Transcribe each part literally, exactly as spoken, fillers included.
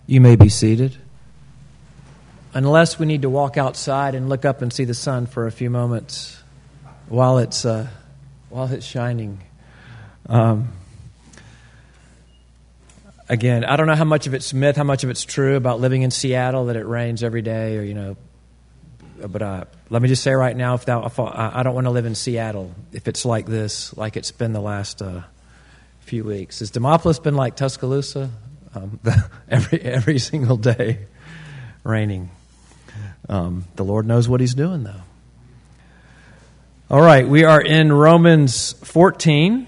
You may be seated. Unless we need to walk outside and look up and see the sun for a few moments while it's uh, while it's shining. Um, again, I don't know how much of it's myth, how much of it's true about living in Seattle, that it rains every day, or you know. But uh, let me just say right now, if, that, if I, I don't want to live in Seattle if it's like this, like it's been the last uh, few weeks. Has Demopolis been like Tuscaloosa? Um, the, every every single day, raining. Um, the Lord knows what He's doing, though. All right, we are in Romans fourteen.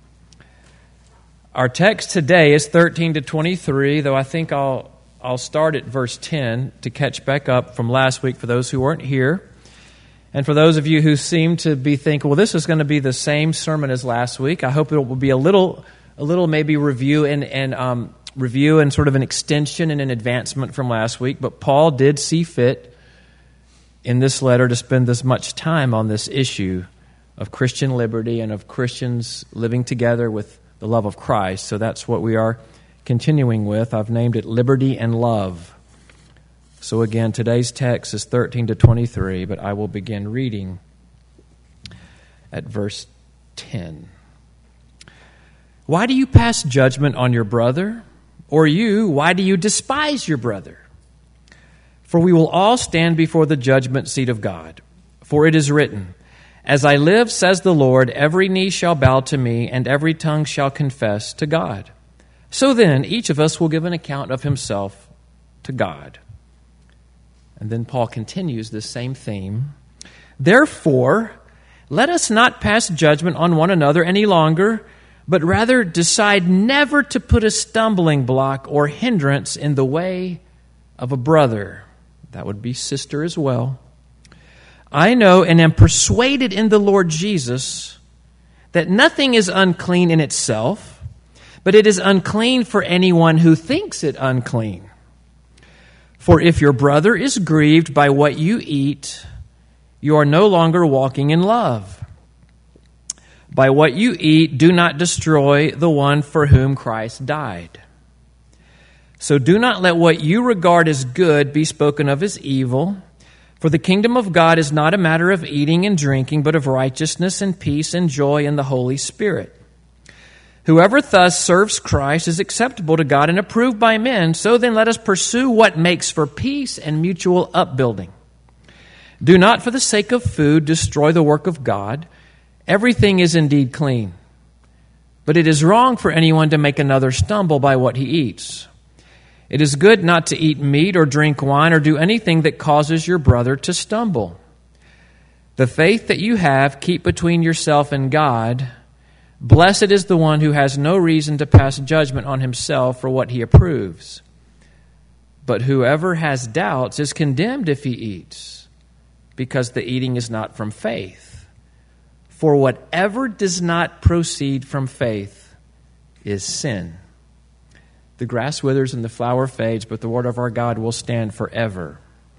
Our text today is thirteen to twenty-three, though I think I'll I'll start at verse ten to catch back up from last week for those who weren't here. And for those of you who seem to be thinking, well, this is going to be the same sermon as last week, I hope it will be a little, a little maybe review and, and um, review and sort of an extension and an advancement from last week. But Paul did see fit in this letter to spend this much time on this issue of Christian liberty and of Christians living together with the love of Christ. So that's what we are continuing with. I've named it Liberty and Love. So again, today's text is thirteen to twenty-three, but I will begin reading at verse ten. Why do you pass judgment on your brother? Or you, why do you despise your brother? For we will all stand before the judgment seat of God. For it is written, As I live, says the Lord, every knee shall bow to me, and every tongue shall confess to God. So then, each of us will give an account of himself to God. And then Paul continues this same theme. Therefore, let us not pass judgment on one another any longer, but rather decide never to put a stumbling block or hindrance in the way of a brother. That would be sister as well. I know and am persuaded in the Lord Jesus that nothing is unclean in itself, but it is unclean for anyone who thinks it unclean. For if your brother is grieved by what you eat, you are no longer walking in love. By what you eat, do not destroy the one for whom Christ died. So do not let what you regard as good be spoken of as evil. For the kingdom of God is not a matter of eating and drinking, but of righteousness and peace and joy in the Holy Spirit. Whoever thus serves Christ is acceptable to God and approved by men. So then let us pursue what makes for peace and mutual upbuilding. Do not for the sake of food destroy the work of God. Everything is indeed clean. But it is wrong for anyone to make another stumble by what he eats. It is good not to eat meat or drink wine or do anything that causes your brother to stumble. The faith that you have, keep between yourself and God. Blessed is the one who has no reason to pass judgment on himself for what he approves. But whoever has doubts is condemned if he eats, because the eating is not from faith. For whatever does not proceed from faith is sin. The grass withers and the flower fades, but the word of our God will stand forever.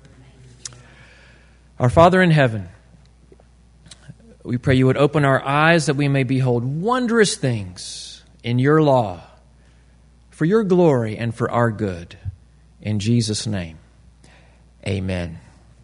Our Father in heaven, we pray you would open our eyes that we may behold wondrous things in your law, for your glory and for our good. In Jesus' name, amen.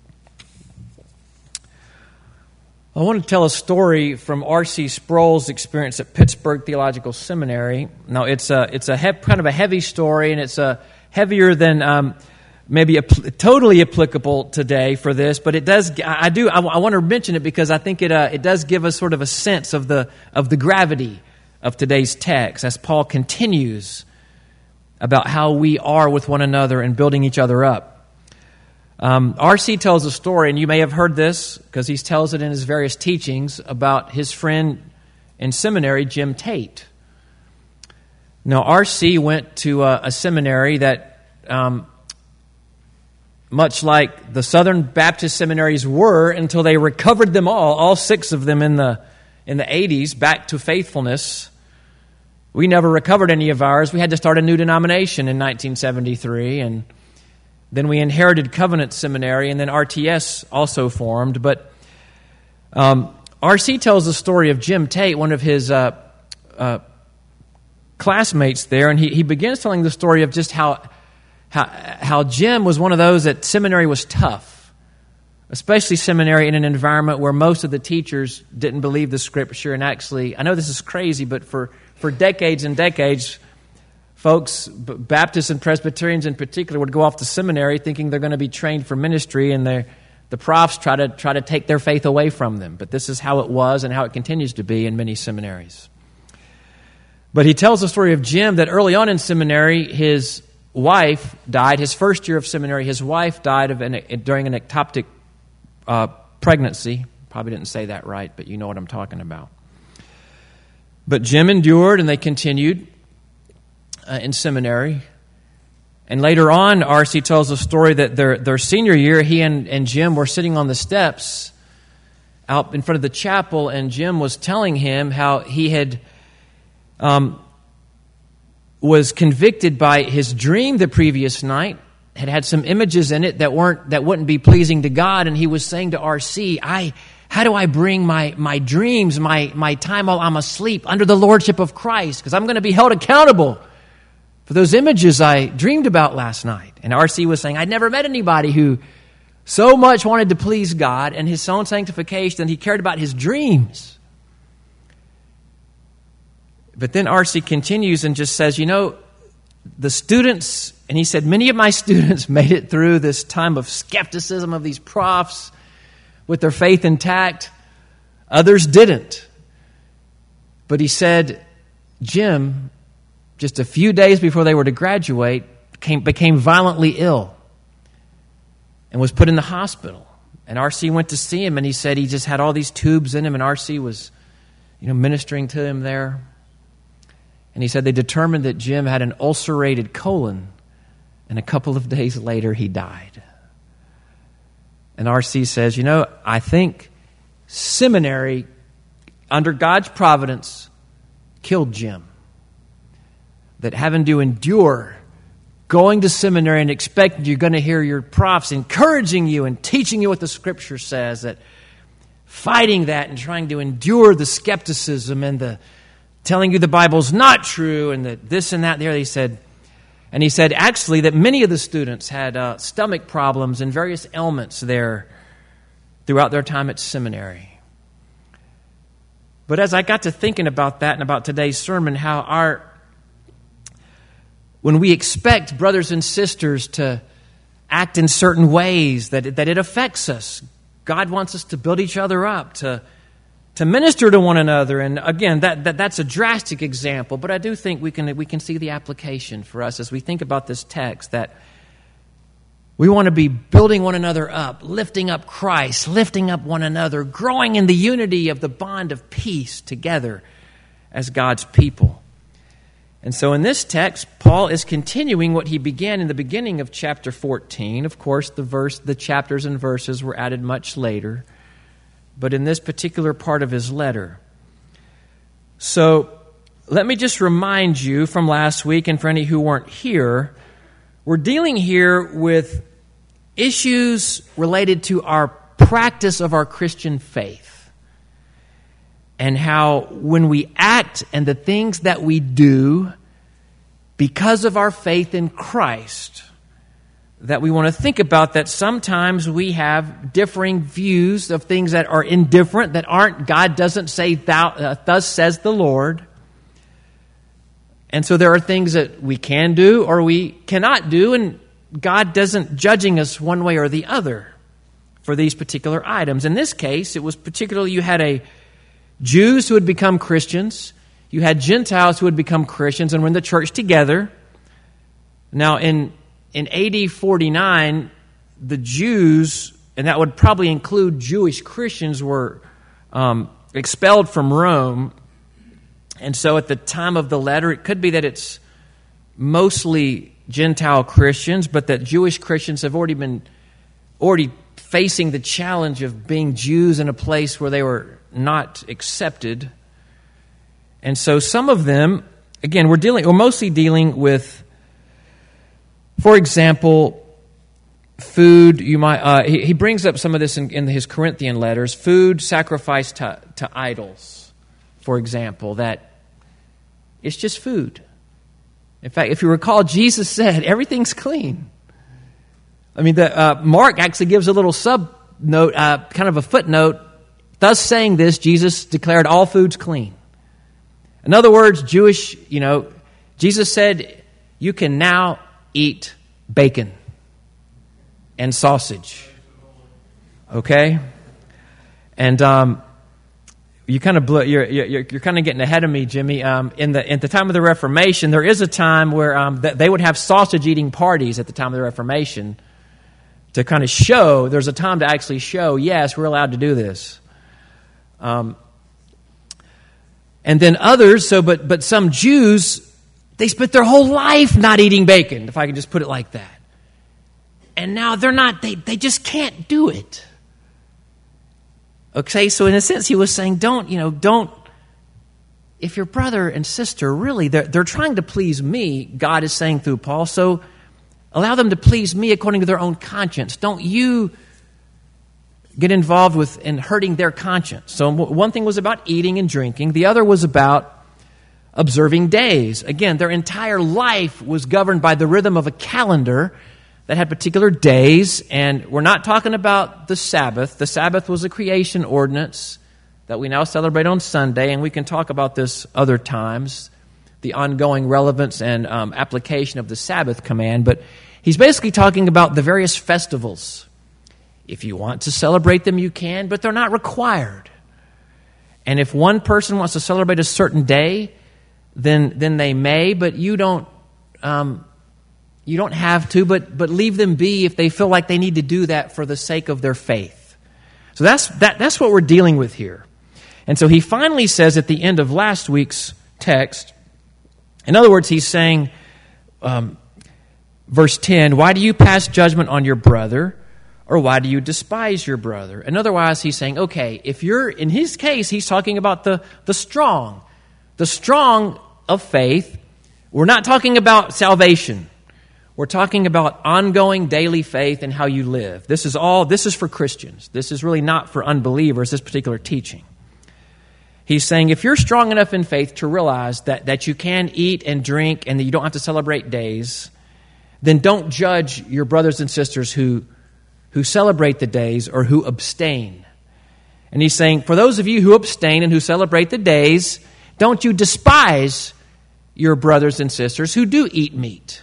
I want to tell a story from R C Sproul's experience at Pittsburgh Theological Seminary. Now, it's a it's a he- kind of a heavy story, and it's a heavier than um, maybe a, totally applicable today for this. But it does. I do. I, I want to mention it because I think it uh, it does give us sort of a sense of the of the gravity of today's text as Paul continues about how we are with one another and building each other up. Um, R C tells a story, and you may have heard this because he tells it in his various teachings about his friend in seminary, Jim Tate. Now, R C went to a, a seminary that, um, much like the Southern Baptist seminaries were until they recovered them all, all six of them in the in the eighties, back to faithfulness. We never recovered any of ours. We had to start a new denomination in nineteen seventy-three, and then we inherited Covenant Seminary, and then R T S also formed. But um, R C tells the story of Jim Tate, one of his uh, uh, classmates there, and he, he begins telling the story of just how how, how Jim was one of those that seminary was tough, especially seminary in an environment where most of the teachers didn't believe the Scripture. And actually, I know this is crazy, but for, for decades and decades, folks, Baptists and Presbyterians in particular, would go off to seminary thinking they're going to be trained for ministry, and the profs try to try to take their faith away from them. But this is how it was and how it continues to be in many seminaries. But he tells the story of Jim that early on in seminary, his wife died. His first year of seminary, his wife died of an, during an ectopic uh, pregnancy. Probably didn't say that right, but you know what I'm talking about. But Jim endured, and they continued uh, in seminary. And later on, R C tells the story that their, their senior year, he and, and Jim were sitting on the steps out in front of the chapel, and Jim was telling him how he had um, was convicted by his dream the previous night, had had some images in it that weren't that wouldn't be pleasing to God, and he was saying to R C, I how do I bring my my dreams, my my time while I'm asleep under the lordship of Christ? Because I'm going to be held accountable for those images I dreamed about last night. And R C was saying, I'd never met anybody who so much wanted to please God and his own sanctification, and he cared about his dreams. But then R C continues and just says, you know, the students, and he said, many of my students made it through this time of skepticism of these profs with their faith intact. Others didn't. But he said, Jim, just a few days before they were to graduate, became, became violently ill and was put in the hospital. And R C went to see him, and he said he just had all these tubes in him, and R C was, you know, ministering to him there. And he said they determined that Jim had an ulcerated colon, and a couple of days later he died. And R C says, you know, I think seminary, under God's providence, killed Jim. That having to endure going to seminary and expecting you're going to hear your profs encouraging you and teaching you what the Scripture says, that fighting that and trying to endure the skepticism and the telling you the Bible's not true and that this and that there, he said, and he said actually that many of the students had uh, stomach problems and various ailments there throughout their time at seminary. But as I got to thinking about that and about today's sermon, how our when we expect brothers and sisters to act in certain ways, that, that it affects us. God wants us to build each other up, to, to minister to one another. And again, that, that that's a drastic example, but I do think we can we can see the application for us as we think about this text, that we want to be building one another up, lifting up Christ, lifting up one another, growing in the unity of the bond of peace together as God's people. And so in this text, Paul is continuing what he began in the beginning of chapter fourteen. Of course, the verse, the chapters and verses were added much later, but in this particular part of his letter. So let me just remind you from last week, and for any who weren't here, we're dealing here with issues related to our practice of our Christian faith. And how when we act and the things that we do because of our faith in Christ, that we want to think about that sometimes we have differing views of things that are indifferent, that aren't, God doesn't say, thou, uh, thus says the Lord. And so there are things that we can do or we cannot do, and God doesn't judging us one way or the other for these particular items. In this case, it was particularly you had a Jews who had become Christians, you had Gentiles who had become Christians and were in the church together. Now, in in A D forty-nine, the Jews, and that would probably include Jewish Christians, were um, expelled from Rome. And so at the time of the letter, it could be that it's mostly Gentile Christians, but that Jewish Christians have already been already facing the challenge of being Jews in a place where they were not accepted. And so some of them, again, we're dealing, we're mostly dealing with, for example, food. You might uh, he, he brings up some of this in, in his Corinthian letters. Food sacrificed to, to idols, for example, that it's just food. In fact, if you recall, Jesus said, everything's clean. I mean, the, uh, Mark actually gives a little sub note, uh, kind of a footnote. Thus saying this, Jesus declared all foods clean. In other words, Jewish, you know, Jesus said, you can now eat bacon and sausage. Okay? And um, you kind of blew, you're, you're you're kind of getting ahead of me, Jimmy. Um, in the at the time of the Reformation, there is a time where um, th- they would have sausage eating parties at the time of the Reformation to kind of show. There's a time to actually show, yes, we're allowed to do this. Um, and then others, so but but some Jews, they spent their whole life not eating bacon, if I can just put it like that. And now they're not, they, they just can't do it. Okay, so in a sense he was saying, don't, you know, don't, if your brother and sister really, they're, they're trying to please me, God is saying through Paul, so allow them to please me according to their own conscience. Don't you get involved with in hurting their conscience. So one thing was about eating and drinking. The other was about observing days. Again, their entire life was governed by the rhythm of a calendar that had particular days. And we're not talking about the Sabbath. The Sabbath was a creation ordinance that we now celebrate on Sunday. And we can talk about this other times, the ongoing relevance and um, application of the Sabbath command. But he's basically talking about the various festivals. If you want to celebrate them, you can, but they're not required. And if one person wants to celebrate a certain day, then then they may, but you don't um, you don't have to, but but leave them be if they feel like they need to do that for the sake of their faith. So that's that that's what we're dealing with here. And so he finally says at the end of last week's text, in other words, he's saying, um, verse ten, why do you pass judgment on your brother? Or why do you despise your brother? And otherwise, he's saying, okay, if you're, in his case, he's talking about the, the strong. The strong of faith. We're not talking about salvation. We're talking about ongoing daily faith and how you live. This is all, this is for Christians. This is really not for unbelievers, this particular teaching. He's saying, if you're strong enough in faith to realize that, that you can eat and drink and that you don't have to celebrate days, then don't judge your brothers and sisters who who celebrate the days or who abstain. And he's saying, for those of you who abstain and who celebrate the days, don't you despise your brothers and sisters who do eat meat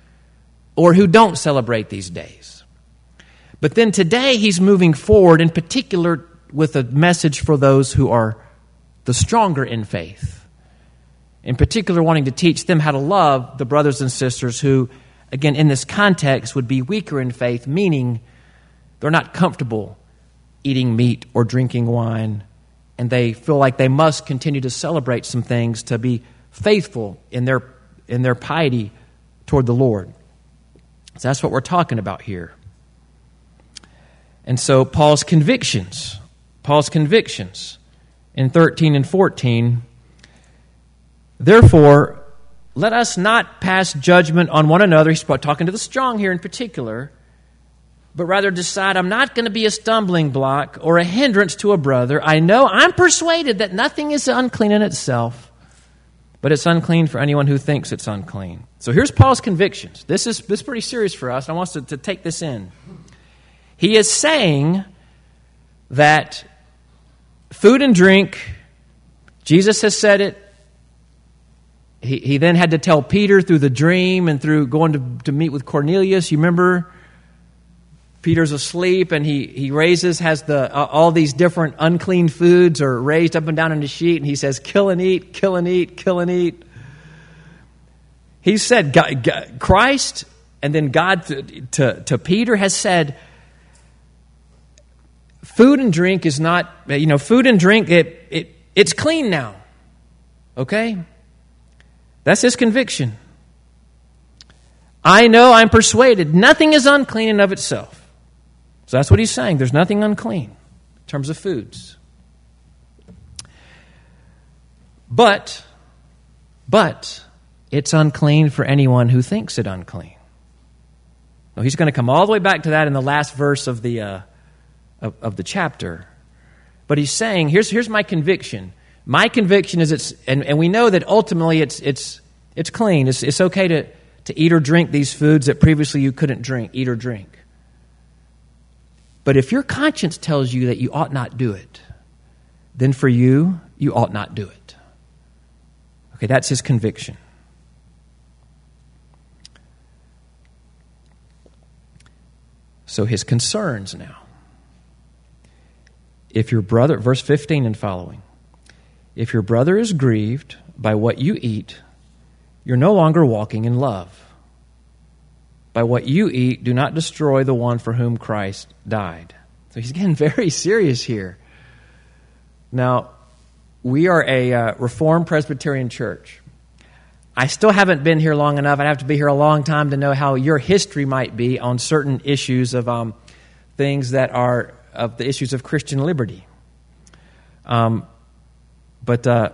or who don't celebrate these days. But then today he's moving forward in particular with a message for those who are the stronger in faith. In particular, wanting to teach them how to love the brothers and sisters who, again, in this context would be weaker in faith, meaning they're not comfortable eating meat or drinking wine, and they feel like they must continue to celebrate some things to be faithful in their in their piety toward the Lord. So that's what we're talking about here. And so Paul's convictions, Paul's convictions in thirteen and fourteen, therefore, let us not pass judgment on one another. He's talking to the strong here in particular, but rather decide, I'm not going to be a stumbling block or a hindrance to a brother. I know, I'm persuaded that nothing is unclean in itself, but it's unclean for anyone who thinks it's unclean. So here's Paul's convictions. This is, this is pretty serious for us. I want us to, to take this in. He is saying that food and drink, Jesus has said it. He, he then had to tell Peter through the dream and through going to, to meet with Cornelius. You remember? Peter's asleep, and he, he raises, has the uh, all these different unclean foods are raised up and down in the sheet, and he says, kill and eat, kill and eat, kill and eat. He said, God, God, Christ, and then God to, to, to Peter has said, food and drink is not, you know, food and drink, it it it's clean now. Okay? That's his conviction. I know, I'm persuaded, nothing is unclean in of itself. So that's what he's saying. There's nothing unclean in terms of foods. But, but, it's unclean for anyone who thinks it unclean. Now, he's going to come all the way back to that in the last verse of the uh, of, of the chapter. But he's saying, here's here's my conviction. My conviction is it's, and, and we know that ultimately it's it's It's clean. It's, it's okay to, to eat or drink these foods that previously you couldn't drink, eat or drink. But if your conscience tells you that you ought not do it, then for you, you ought not do it. Okay, that's his conviction. So his concerns now. If your brother, verse fifteen and following, if your brother is grieved by what you eat, you're no longer walking in love. By what you eat, do not destroy the one for whom Christ died. So he's getting very serious here. Now, we are a uh, Reformed Presbyterian church. I still haven't been here long enough. I'd have to be here a long time to know how your history might be on certain issues of um, things that are of the issues of Christian liberty. Um, but uh,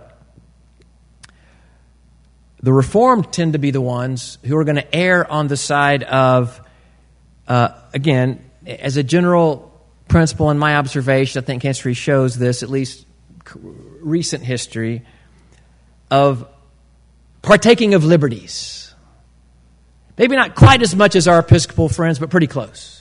the Reformed tend to be the ones who are going to err on the side of, uh, again, as a general principle in my observation, I think history shows this, at least recent history, of partaking of liberties. Maybe not quite as much as our Episcopal friends, but pretty close.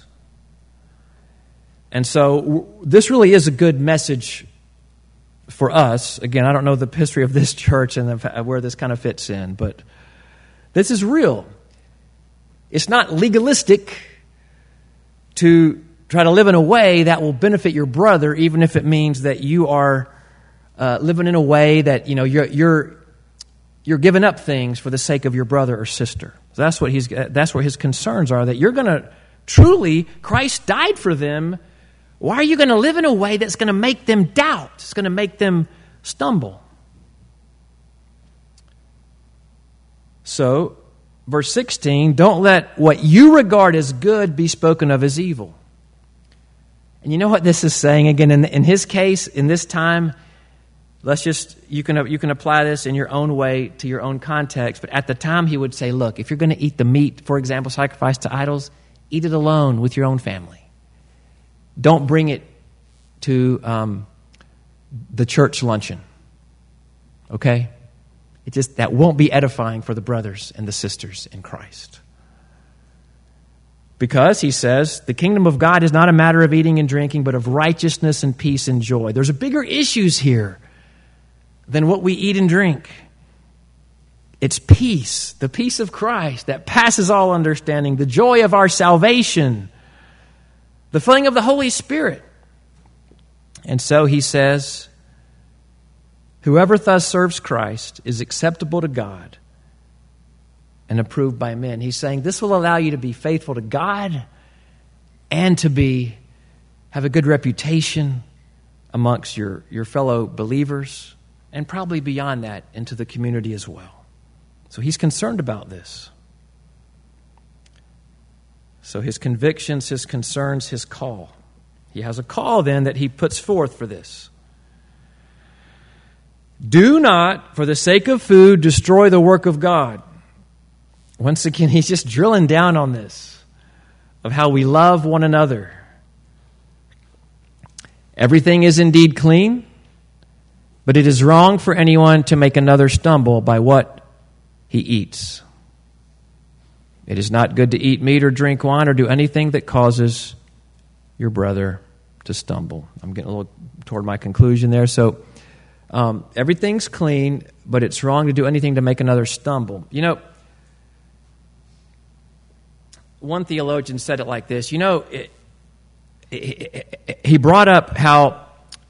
And so this really is a good message for us. Again, I don't know the history of this church and where this kind of fits in, but this is real. It's not legalistic to try to live in a way that will benefit your brother, even if it means that you are uh, living in a way that, you know, you're you're you're giving up things for the sake of your brother or sister. So that's what he's that's where his concerns are, that you're going to truly, Christ died for them. Why are you going to live in a way that's going to make them doubt? It's going to make them stumble. So, verse sixteen, don't let what you regard as good be spoken of as evil. And you know what this is saying? Again, in, in his case, in this time, let's just, you can, you can apply this in your own way to your own context. But at the time, he would say, look, if you're going to eat the meat, for example, sacrificed to idols, eat it alone with your own family. Don't bring it to um, the church luncheon. Okay? It just, that won't be edifying for the brothers and the sisters in Christ. Because, he says, the kingdom of God is not a matter of eating and drinking, but of righteousness and peace and joy. There's a bigger issues here than what we eat and drink. It's peace, the peace of Christ that passes all understanding, the joy of our salvation, the filling of the Holy Spirit. And so he says, whoever thus serves Christ is acceptable to God and approved by men. He's saying this will allow you to be faithful to God and to be have a good reputation amongst your, your fellow believers, and probably beyond that into the community as well. So he's concerned about this. So his convictions, his concerns, his call. He has a call then that he puts forth for this. Do not, for the sake of food, destroy the work of God. Once again, he's just drilling down on this, of how we love one another. Everything is indeed clean, but it is wrong for anyone to make another stumble by what he eats. It is not good to eat meat or drink wine or do anything that causes your brother to stumble. I'm getting a little toward my conclusion there. So um, everything's clean, but it's wrong to do anything to make another stumble. You know, one theologian said it like this. You know, it, it, it, he brought up how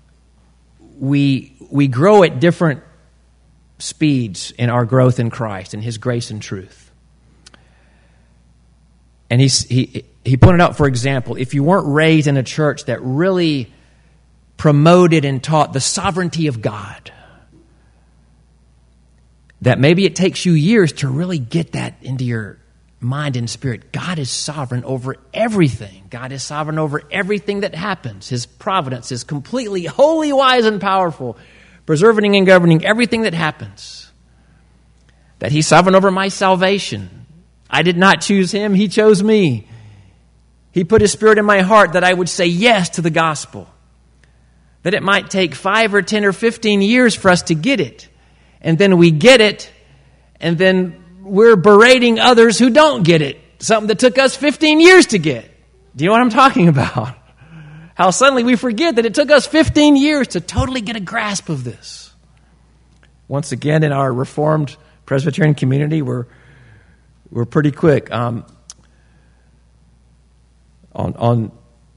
we we grow at different speeds in our growth in Christ and His grace and truth. And he he he pointed out, for example, if you weren't raised in a church that really promoted and taught the sovereignty of God, that maybe it takes you years to really get that into your mind and spirit. God is sovereign over everything. God is sovereign over everything that happens. His providence is completely holy, wise, and powerful, preserving and governing everything that happens. That He's sovereign over my salvation. I did not choose Him. He chose me. He put His Spirit in my heart that I would say yes to the gospel. That it might take five or ten or fifteen years for us to get it. And then we get it, and then we're berating others who don't get it, something that took us fifteen years to get. Do you know what I'm talking about? How suddenly we forget that it took us fifteen years to totally get a grasp of this. Once again, in our Reformed Presbyterian community, we're we're pretty quick um, on on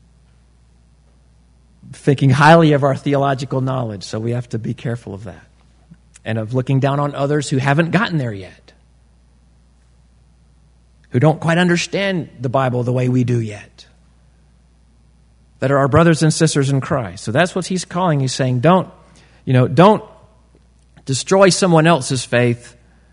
thinking highly of our theological knowledge, so we have to be careful of that, and of looking down on others who haven't gotten there yet, who don't quite understand the Bible the way we do yet, that are our brothers and sisters in Christ. So that's what he's calling. He's saying, don't, you know, don't destroy someone else's faith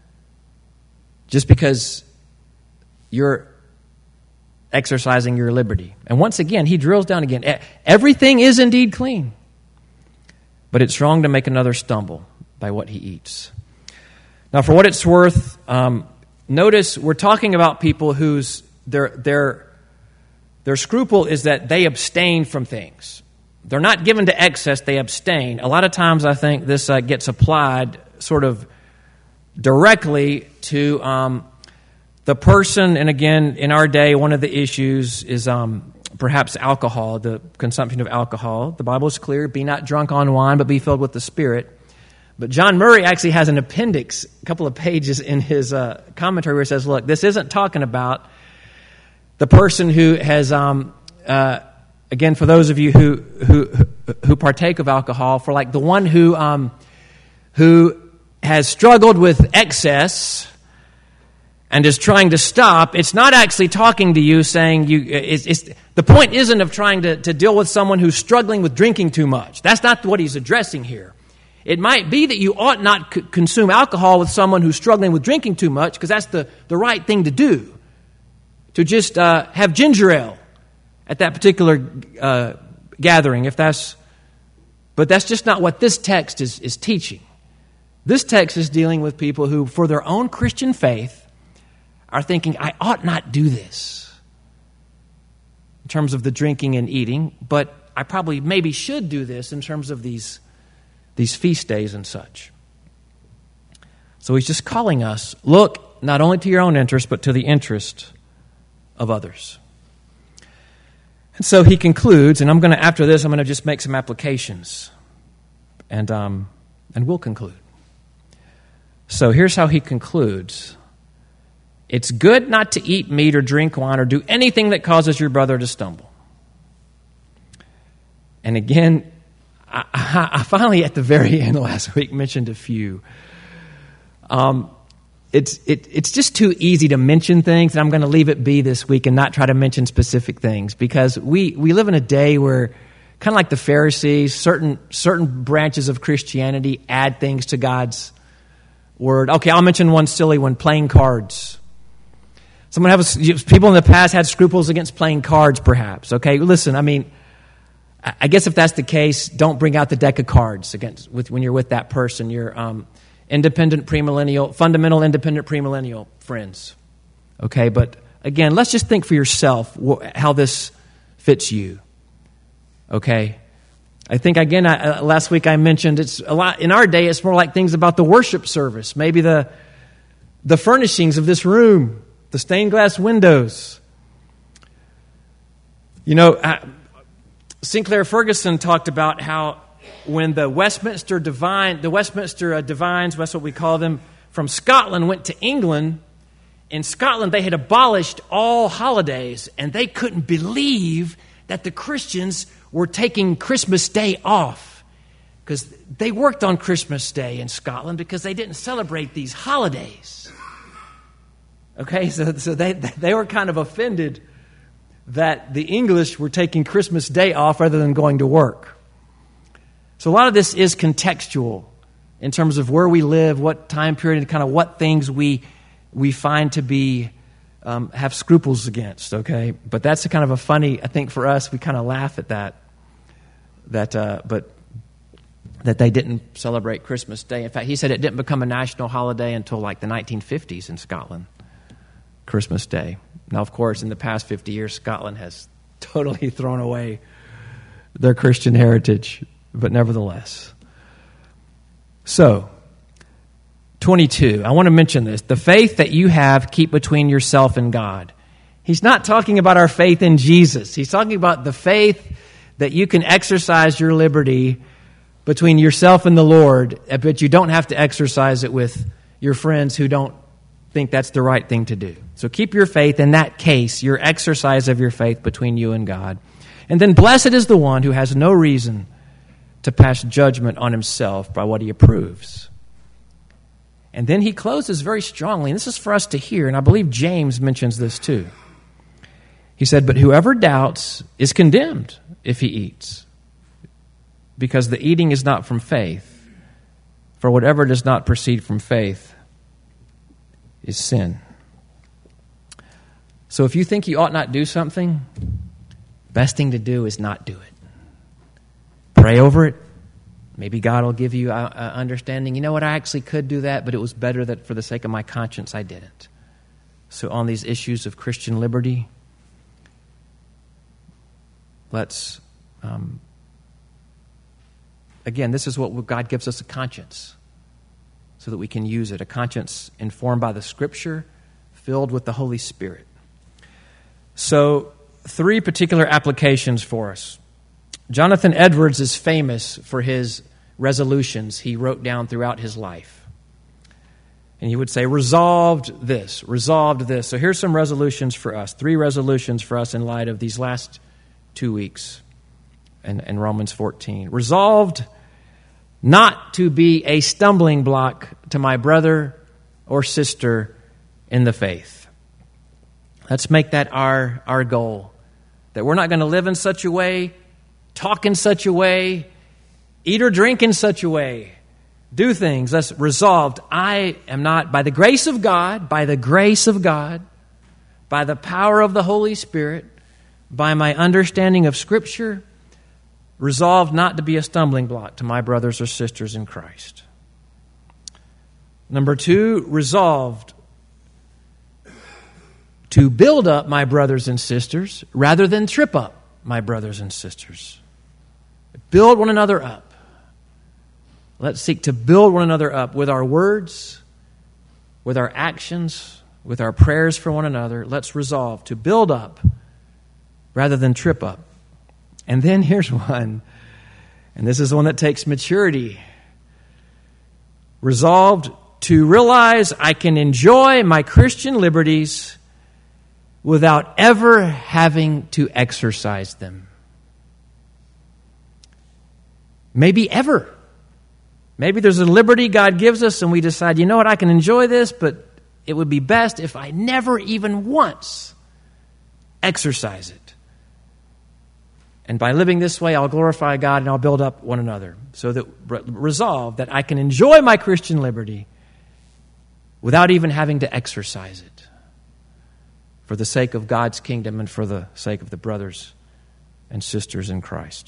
just because you're exercising your liberty. And once again, he drills down again. Everything is indeed clean, but it's wrong to make another stumble by what he eats. Now, for what it's worth, um, notice we're talking about people whose their their their scruple is that they abstain from things. They're not given to excess; they abstain. A lot of times, I think this uh, gets applied sort of directly to um, the person. And again, in our day, one of the issues is um, perhaps alcohol, the consumption of alcohol. The Bible is clear: "Be not drunk on wine, but be filled with the Spirit." But John Murray actually has an appendix, a couple of pages in his uh, commentary, where he says, "Look, this isn't talking about the person who has." Um, uh, Again, for those of you who who who partake of alcohol, for like the one who um, who has struggled with excess and is trying to stop, it's not actually talking to you saying you. It's, it's, the point isn't of trying to, to deal with someone who's struggling with drinking too much. That's not what he's addressing here. It might be that you ought not c- consume alcohol with someone who's struggling with drinking too much, because that's the, the right thing to do. To just uh, have ginger ale at that particular uh, gathering, if that's, but that's just not what this text is, is teaching. This text is dealing with people who, for their own Christian faith, are thinking, I ought not do this in terms of the drinking and eating, but I probably maybe should do this in terms of these, these feast days and such. So he's just calling us, look not only to your own interest, but to the interest of others. And so he concludes, and I'm going to, after this, I'm going to just make some applications, and um, and we'll conclude. So here's how he concludes. It's good not to eat meat or drink wine or do anything that causes your brother to stumble. And again, I, I, I finally, at the very end last week, mentioned a few. Um, It's it, it's just too easy to mention things, and I'm going to leave it be this week and not try to mention specific things, because we, we live in a day where, kind of like the Pharisees, certain certain branches of Christianity add things to God's word. Okay, I'll mention one silly one: playing cards. Someone have a, people in the past had scruples against playing cards, perhaps. Okay, listen, I mean, I guess if that's the case, don't bring out the deck of cards against with when you're with that person. You're um, independent premillennial, fundamental independent premillennial friends. Okay, but again, let's just think for yourself how this fits you. Okay, I think again, I, uh, last week I mentioned it's a lot in our day. It's more like things about the worship service, maybe the the furnishings of this room, the stained glass windows. You know, I, Sinclair Ferguson talked about how, when the Westminster Divine, the Westminster uh, Divines, that's what we call them, from Scotland went to England, in Scotland they had abolished all holidays, and they couldn't believe that the Christians were taking Christmas Day off, because they worked on Christmas Day in Scotland because they didn't celebrate these holidays. Okay, so, so they, they were kind of offended that the English were taking Christmas Day off rather than going to work. So a lot of this is contextual in terms of where we live, what time period, and kind of what things we we find to be um, have scruples against. Okay, but that's a kind of a funny. I think for us, we kind of laugh at that. That, uh, but that they didn't celebrate Christmas Day. In fact, he said it didn't become a national holiday until like the nineteen fifties in Scotland. Christmas Day. Now, of course, in the past fifty years, Scotland has totally thrown away their Christian heritage. But nevertheless. So, twenty-two. I want to mention this. The faith that you have, keep between yourself and God. He's not talking about our faith in Jesus. He's talking about the faith that you can exercise your liberty between yourself and the Lord, but you don't have to exercise it with your friends who don't think that's the right thing to do. So keep your faith in that case, your exercise of your faith between you and God. And then blessed is the one who has no reason to pass judgment on himself by what he approves. And then he closes very strongly, and this is for us to hear, and I believe James mentions this too. He said, but whoever doubts is condemned if he eats, because the eating is not from faith. For whatever does not proceed from faith is sin. So if you think you ought not do something, best thing to do is not do it. Pray over it. Maybe God will give you an understanding. You know what, I actually could do that, but it was better that for the sake of my conscience I didn't. So on these issues of Christian liberty, let's, um, again, this is what God gives us, a conscience, so that we can use it, a conscience informed by the Scripture, filled with the Holy Spirit. So, three particular applications for us. Jonathan Edwards is famous for his resolutions he wrote down throughout his life. And he would say, resolved this, resolved this. So here's some resolutions for us, three resolutions for us in light of these last two weeks in, in Romans fourteen. Resolved not to be a stumbling block to my brother or sister in the faith. Let's make that our, our goal, that we're not going to live in such a way, talk in such a way, eat or drink in such a way, do things. That's resolved. I am not, by the grace of God, by the grace of God, by the power of the Holy Spirit, by my understanding of Scripture, resolved not to be a stumbling block to my brothers or sisters in Christ. Number two, resolved to build up my brothers and sisters rather than trip up my brothers and sisters. Build one another up. Let's seek to build one another up with our words, with our actions, with our prayers for one another. Let's resolve to build up rather than trip up. And then here's one, and this is one that takes maturity. Resolved to realize I can enjoy my Christian liberties without ever having to exercise them. Maybe ever. Maybe there's a liberty God gives us and we decide, you know what, I can enjoy this, but it would be best if I never even once exercise it. And by living this way, I'll glorify God and I'll build up one another. So that resolve that I can enjoy my Christian liberty without even having to exercise it, for the sake of God's kingdom and for the sake of the brothers and sisters in Christ.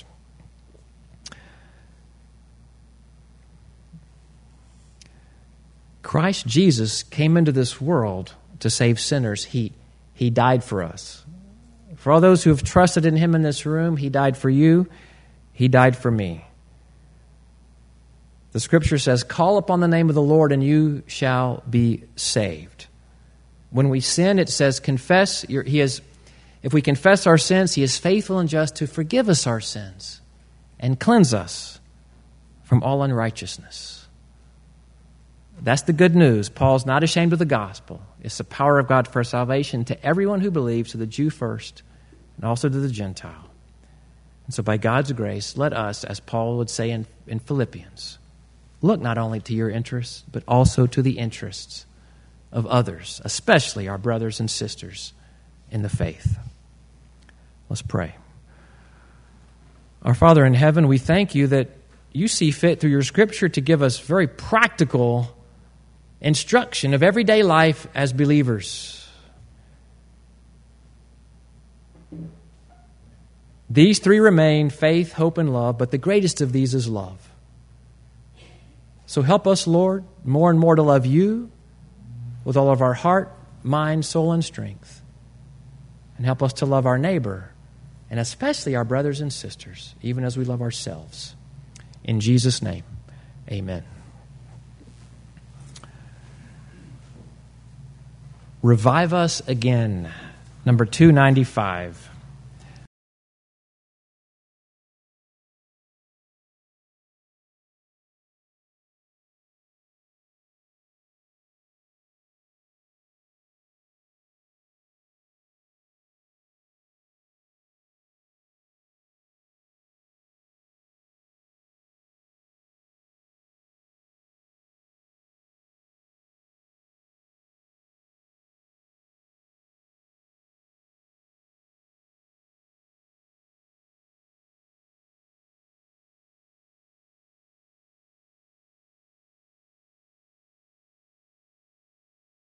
Christ Jesus came into this world to save sinners. He, he died for us. For all those who have trusted in Him in this room, He died for you. He died for me. The Scripture says, call upon the name of the Lord and you shall be saved. When we sin, it says, confess. He is, if we confess our sins, He is faithful and just to forgive us our sins and cleanse us from all unrighteousness. That's the good news. Paul's not ashamed of the gospel. It's the power of God for salvation to everyone who believes, to the Jew first, and also to the Gentile. And so by God's grace, let us, as Paul would say in, in Philippians, look not only to your interests, but also to the interests of others, especially our brothers and sisters in the faith. Let's pray. Our Father in heaven, we thank you that you see fit through your Scripture to give us very practical instruction of everyday life as believers. These three remain: faith, hope, and love, but the greatest of these is love. So help us, Lord, more and more to love you with all of our heart, mind, soul, and strength. And help us to love our neighbor, and especially our brothers and sisters, even as we love ourselves. In Jesus' name, amen. Revive Us Again, number two ninety-five.